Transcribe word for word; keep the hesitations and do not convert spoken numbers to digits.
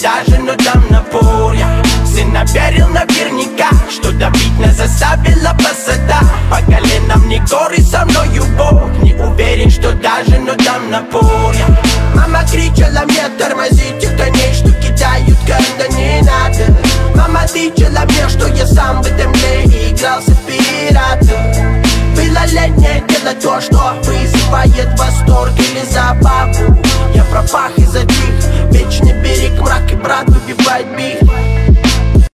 даже, но там напор. Я сына верил наверняка, что добить нас заставила высота. По коленам не горы, со мною Бог. Не уверен, что даже, но там напор. Я мама кричала мне тормозить тех коней, что кидают когда не надо. Мама кричала мне, что я сам в этом мире игрался в пирата. Было летнее дело то, что вызывает восторг или забаву. Я пропах и затих, вечный берег, мрак и брат убивает бих.